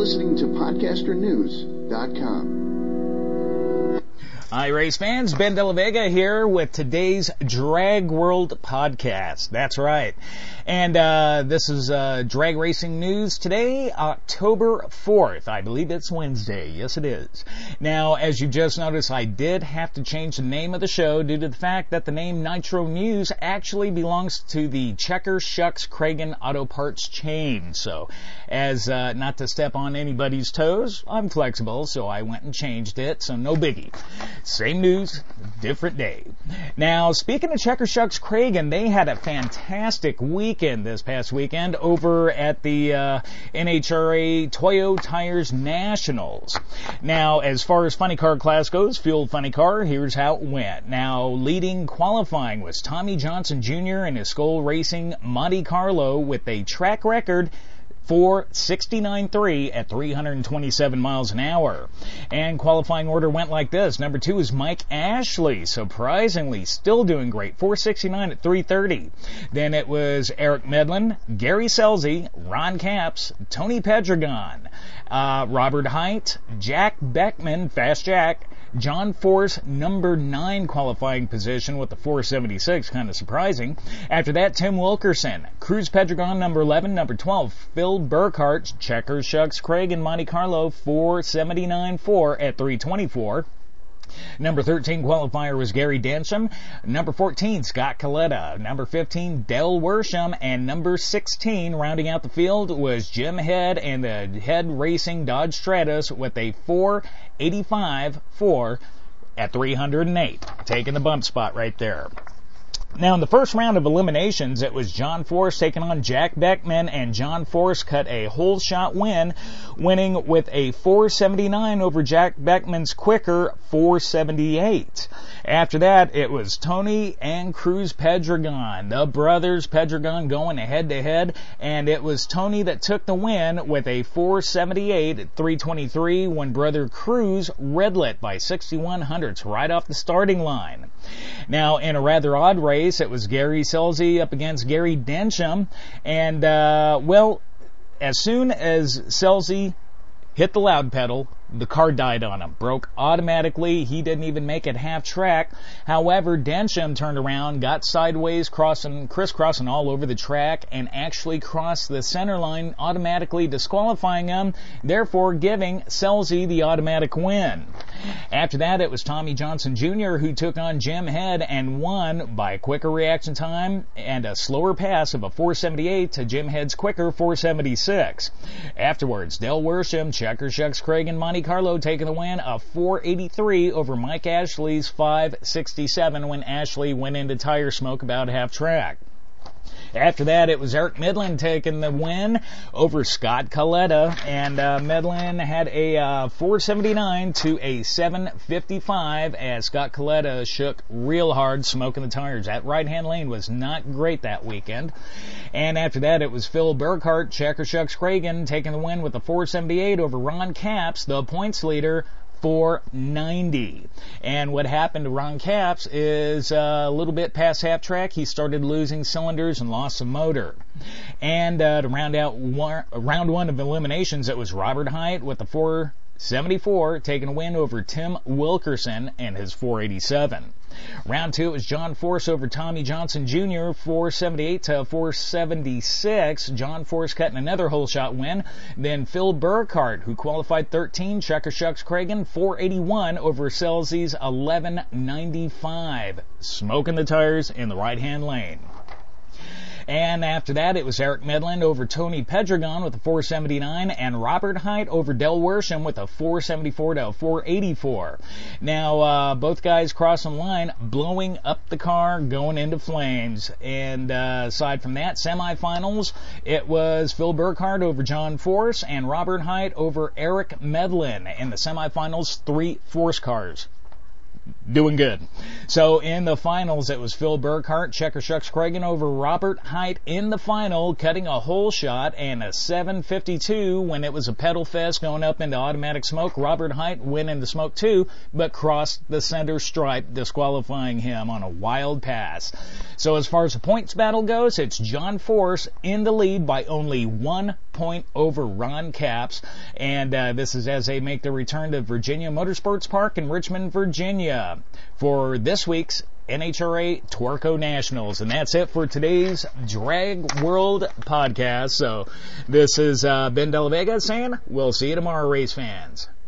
listening to podcasternews.com. Hi, race fans. Ben De La Vega here with today's Drag World podcast. That's right. And this is drag racing news today, October 4th. I believe it's Wednesday. Yes, it is. Now, as you just noticed, I did have to change the name of the show due to the fact that the name Nitro News actually belongs to the Checker Shucks Cragen Auto Parts chain. So, as not to step on anybody's toes, I'm flexible, so I went and changed it, so no biggie. Same news, different day. Now, speaking of Checker Shucks Cragen, they had a fantastic weekend this past weekend over at the NHRA Toyo Tires Nationals. Now, as far as funny car class goes, Fuel Funny Car, here's how it went. Now, leading qualifying was Tommy Johnson Jr. and his Skull Racing Monte Carlo with a track record 4:69.3 at 327 miles an hour. And qualifying order went like this. Number 2 is Mike Ashley, surprisingly still doing great, 4:69 at 330. Then it was Eric Medlin, Gary Scelzi, Ron Capps, Tony Pedregon, Robert Height, Jack Beckman, Fast Jack, John Force, number 9 qualifying position with the 476, kind of surprising. After that, Tim Wilkerson, Cruz Pedregon, number 11, number 12, Phil Burkhart, Checker Shucks Cragen Monte Carlo, 479.4 at 324. Number 13 qualifier was Gary Densham. Number 14, Scott Coletta. Number 15, Del Worsham. And number 16, rounding out the field, was Jim Head and the Head Racing Dodge Stratus with a 485.4 at 308. Taking the bump spot right there. Now, in the first round of eliminations, it was John Force taking on Jack Beckman, and John Force cut a whole shot win, winning with a 479 over Jack Beckman's quicker 478. After that, it was Tony and Cruz Pedregon, the brothers Pedregon going head-to-head, and it was Tony that took the win with a 478 at 323 when brother Cruz red-lit by 61 hundredths right off the starting line. Now, in a rather odd race, it was Gary Scelzi up against Gary Densham, and, as soon as Scelzi hit the loud pedal, the car died on him, broke automatically. He didn't even make it half track. However, Densham turned around, got sideways, crisscrossing all over the track, and actually crossed the center line, automatically disqualifying him, therefore giving Scelzi the automatic win. After that, it was Tommy Johnson Jr. who took on Jim Head and won by a quicker reaction time and a slower pass of a 478 to Jim Head's quicker 476. Afterwards, Del Worsham, Checker Shucks Cragen Monte Carlo taking the win of 483 over Mike Ashley's 567 when Ashley went into tire smoke about half track. After that, it was Eric Medlin taking the win over Scott Coletta, and Medlin had a 479 to a 755 as Scott Coletta shook real hard, smoking the tires. That right-hand lane was not great that weekend. And after that, it was Phil Burkhart, Checker Shucks Cragen, taking the win with a 478 over Ron Capps, the points leader, 490. And what happened to Ron Capps is a little bit past half track, he started losing cylinders and lost some motor. And to round out round one of eliminations, it was Robert Height with the 474 taking a win over Tim Wilkerson and his 487. Round 2, it was John Force over Tommy Johnson Jr., 478 to 476. John Force cutting another whole shot win. Then Phil Burkhart, who qualified 13, Checker Shucks Cragen, 481 over Scelzi's 1195. Smoking the tires in the right-hand lane. And after that, it was Eric Medlin over Tony Pedregon with a 479 and Robert Height over Del Worsham with a 474 to a 484. Now, both guys crossing the line, blowing up the car, going into flames. And aside from that, semifinals, it was Phil Burkhart over John Force and Robert Height over Eric Medlin. In the semifinals, 3 Force cars. Doing good. So in the finals, it was Phil Burkhart, Checker Shucks Cragen over Robert Height in the final, cutting a whole shot and a 752 when it was a pedal fest going up into automatic smoke. Robert Height went into smoke too, but crossed the center stripe, disqualifying him on a wild pass. So as far as the points battle goes, it's John Force in the lead by only 1 point over Ron Capps. And this is as they make their return to Virginia Motorsports Park in Richmond, Virginia for this week's NHRA Torco Nationals. And that's it for today's Drag World podcast. So this is Ben De La Vega saying we'll see you tomorrow, race fans.